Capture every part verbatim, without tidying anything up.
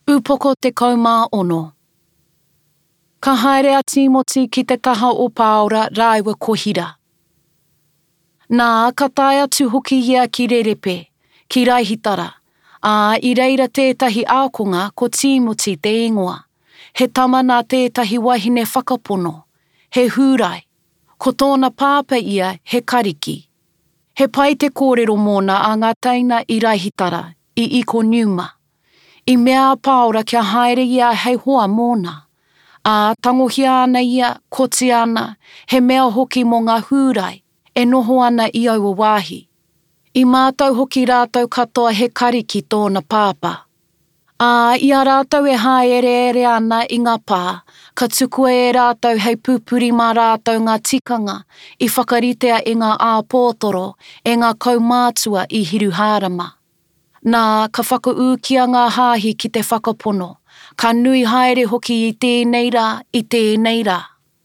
Upoko te kaumā ono. Ka haere a Timoti ki te taha o Pāora raiwa kohira. Nā, ka tae atu hoki ia ki rerepe, ki raihitara, ā i reira tētahi ākonga ko Timoti te ingoa. He tama nā tētahi wahine whakapono, he hūrai, ko tōna pāpa ia he kariki. He pai te kōrero mōna a ngā teina i raihitara, i Ikoneuma. I mea a Pāora kia haere ia hei hoa mōna. A tangohia ana ia, koti ana, he mea hoki mō ngā hūrai, e noho ana i aua wāhi. I mātou hoki rātou katoa he kariki tōna pāpa. A i a rātou e haere ere ana i ngā pā, ka tukua e rātou hei pupuri mā rātou ngā tikanga i whakaritea e ngā āpōtoro e ngā kaumātua i hiruhārama. Nā, ka whakaūkia ngā hāhi ki te whakapono, ka nui haere hoki i tēnei rā, i tēnei rā.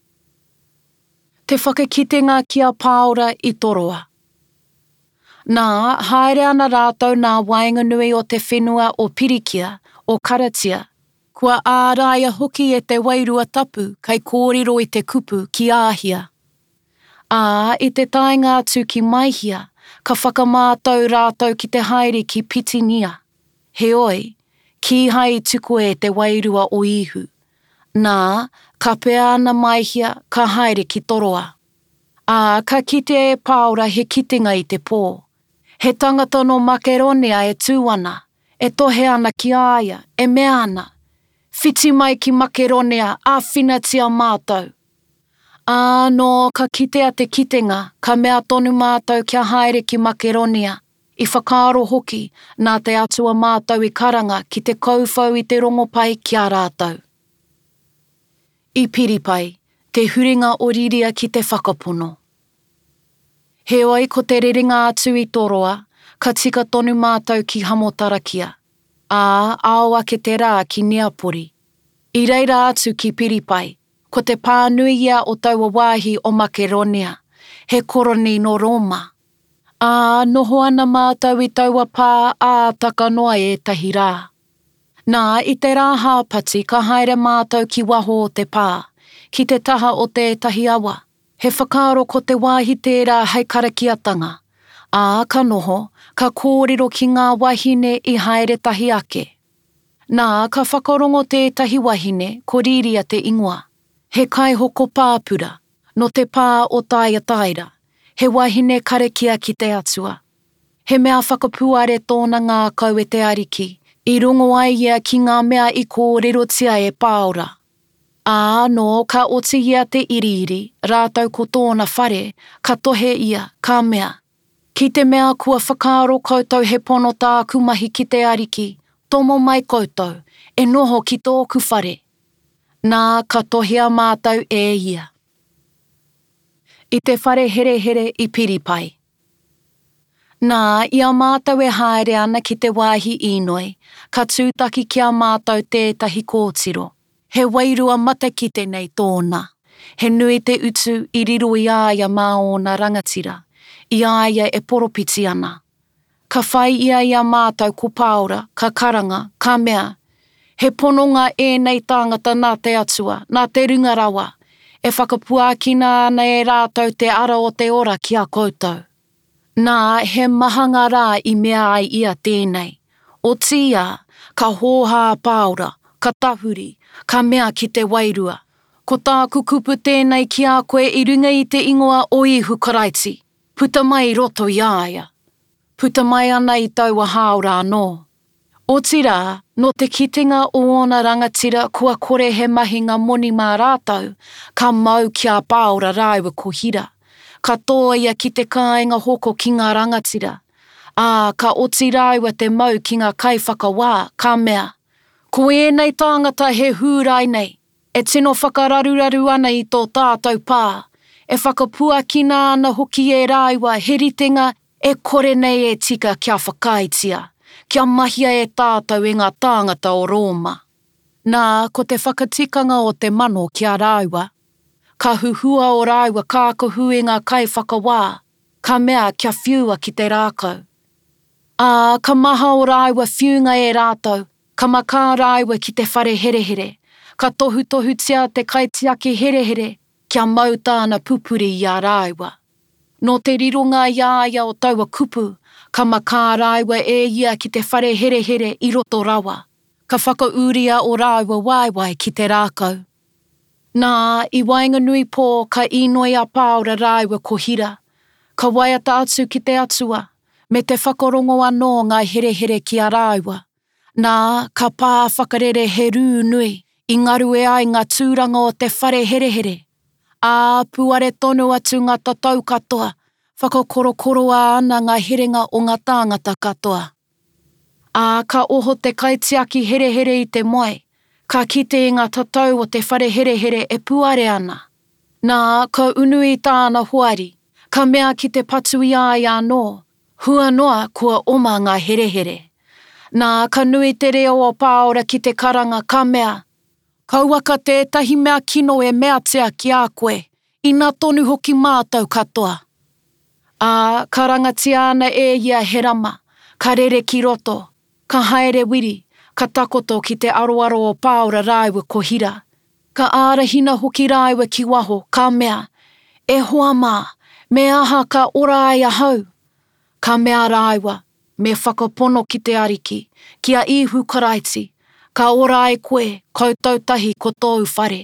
Te whakakitenga ki a Pāora i toroa. Nā, haere ana rātou nā wainganui o te whenua o Pirikia, o Karatia, kua āraia hoki e te wairua tapu kai kōrero i te kupu ki āhia. Ā, i te taenga atu ki Maihia, ka whakamātau rātou ki te haere ki Pitinia. He oi, ki hai tuku e te wairua o ihu. Nā, ka pea ana Maihia, ka haere ki toroa. Ā, ka kite e Pāora he kitenga i te pō. He tangata no Makeronea e tūana, e tohe ana ki Aia, e mea ana. Whiti mai ki Makeronea, a whinatia mātou. Ā, no ka kitea te kitenga, ka mea tonu mātou kia haere ki Makeronea, i whakaaro hoki nā te atua mātou i karanga ki te kauwhau i te rongopai kia rātou. I Piripai, te huringa o riria ki te whakapono. He oi ko te rerenga atu i toroa, ka tika tonu mātou ki Hamotarakia. Ā, aoa ke te rā ki Neapori. I reira atu ki Piripai, ko te pānui ia o taua wāhi o Makeronea, he koroni no Roma. Ā, noho ana mātou i taua pā ā taka noa e tahi rā. Nā, i te rā hāpati ka haere mātou ki waho o te pā, ki te taha o tētahi awa. He whakaaro ko te wāhi tērā hei karakiatanga. Ā, ka noho, ka kōrero ki ngā wahine i haere tahi ake. Nā, ka whakarongo tētahi wahine ko riria te ingoa. He kaihoko pāpura, no te pā o taia taira. He wahine karakia ki te atua. He mea whakapuare tōna ngā kau e te ariki, i rungo ai ia ki ngā mea i kōrero tia e Pāora. Ā, no, ka oti ia te iriiri, rātou ko tōna whare, ka tohe ia, ka mea. Ki te mea kua whakaaro koutou he pono tāku mahi ki te ariki, tomo mai koutou, e noho ki tōku whare. Nā, ka tohea mātou e ia. I te whare here here i Piripai. Nā, ia mātou e haere ana ki te wāhi inoi, ka tūtaki kia mātou tētahi kōtiro. He wairua matakite nei tōna. He nui te utu i riro i Aia mā ōna rangatira. I Aia e poropiti ana. Ka whai ia ia mātou ko Pāora, ka karanga, ka mea. He pononga e nei tāngata nā te atua, nā te rungarawa. E whakapuakina ana e rātou te ara o te ora ki a koutou. Nā, he mahanga rā i mea ai ia tēnei. O tia, ka hōhā Pāora, ka tahuri, ka mea ki te wairua. Ko tāku kupu tēnei ki a koe i runga i te ingoa o ihu karaiti. Puta mai roto i Aia. Puta mai ana i taua haora anō. O tira, no te kitenga o ona rangatira kua kore he mahi ngā moni mā rātou, ka mau ki a Pāora raiwa kohira. Ka toa ia ki te kāinga hoko ki ngā rangatira. Ā, ka oti raiwa te mau ki ngā kaiwhakawā, ka mea. Ko ēnei tāngata he hūrai nei, e tino whakararuraru ana i tō tātou pā, e whakapuakina ana hoki e raiwa he ritenga e kore nei e tika kia whakaitia, kia mahia e tātou i ngā tāngata o Roma. Nā, ko te whakatikanga o te mano kia raiwa, ka huhua o raiwa kākohu i ngā kaiwhakawā, ka mea kia whiua ki te rākau. Ā, ka maha o raiwa whiunga e rātou, Ka maka rāua ki te whare herehere. Ka tohu tohu tia te kaitiaki herehere, kia mau tāna pupuri i a rāua. No te rironga iaia o taua kupu, ka maka rāua e ia ki te whare herehere i roto rawa. Ka whakauria o rāua waiwai ki te rākau. Nā, i Wainganui pō ka inoi a Pāora rāua ko hira. Ka waiata atu ki te atua, me te whakarongo anō ngā herehere ki a rāua. Nā, ka pā whakarere he rū nui, i ngaru e ai ngā tūranga o te whare herehere. Ā, puare tonu atu ngā tatau katoa, whakakorokoroa ana ngā herenga o ngā tāngata katoa. Ā, ka oho te kaitiaki herehere i te moe, ka kite i ngā tatau o te whare herehere e puare ana. Nā, ka unu i tāna hoari, ka mea ki te patu i ai anō, hua noa kua oma ngā herehere. Nā, ka nui te reo o Pāora ki te karanga ka mea. Kauaka tētahi mea kino e mea tea ki a koe, i nā tonu hoki mātou katoa. Ā, ka rangati ana e ia he rama, ka rere ki roto, ka haere wiri, ka takoto ki te aroaro o Pāora rāua ko hira. Ka ārahina hoki rāua ki waho, ka mea, e hoa mā, me aha ka ora ai ahau. Ka mea rāua, me whakapono ki te ariki, kia ihu karaiti, ka ora ai koe, koutou tahi ko tōu whare.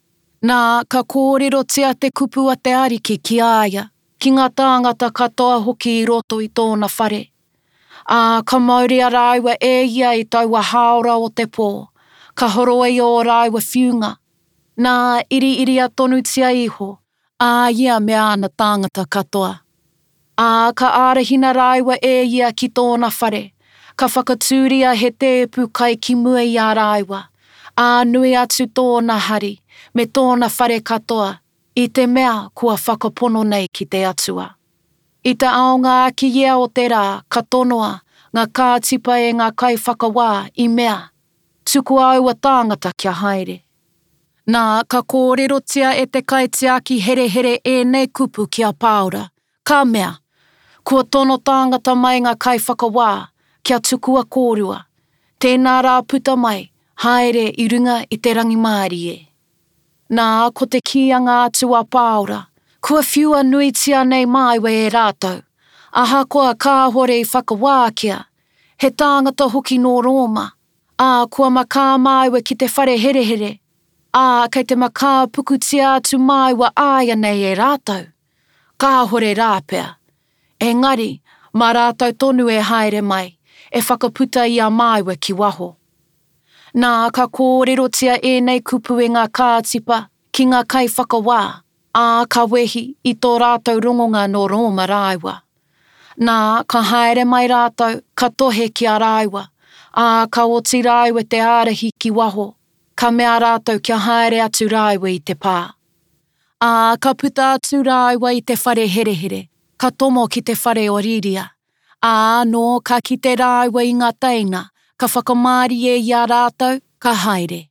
Nā, ka kōrero tia te kupu a te ariki ki aia, ki ngā tāngata katoa hoki i roto i tōna whare. Ā, ka mauria rāua e ia i taua haora o te pō, ka horoe i o rāua whiunga. Nā, iri iri a tonu tia iho, ā ia mea ana tāngata katoa. Ā, ka ārahina rāua e ia ki tōna whare, ka whakatūria he tēpu kai ki mua i a rāua, ā nui atu tōna hari, me tōna whare katoa, i te mea kua whakapono nei ki te atua. I te aonga aki ia o te rā, ka tonoa, ngā kātipa e ngā kai whakawā i mea, tuku au a tāngata kia haere. Nā, ka kōrerotia e te kaitiaki herehere e nei kupu ki a Pāora, ka mea, kua tono tāngata mai ngā kai whakawā, kia tukua kōrua, tēnā rā puta mai, haere i runga i te rangi Māori e. Nā, ko te kianga atu a Pāora, kua whiua nui tia nei maiwa e rātou, aha koa kāhore i whakawākia, he tāngata hoki no Roma, ā kua makā maiwa ki te whare herehere, ā kei te makā puku tia atu maiwa aia nei e rātou, kāhore rāpea. Engari, mā rātou tonu e haere mai, e whakaputa i a maiwa ki waho. Nā, ka kōrerotia e nei kupu e ngā kātipa ki ngā kai whakawā, ā ka wehi i tō rātou rongonga no Roma rāua. Nā, ka haere mai rātou, ka tohe ki a rāua, ā ka oti rāua te ārahi ki waho, ka mea rātou kia haere atu rāua i te pā. Ā, ka puta atu rāua i te whare herehere, ka tomo ki te whare o riria. Ā, no, ka ki te rāua i ngā teina, ka whakamāri e i a rātou, ka haere.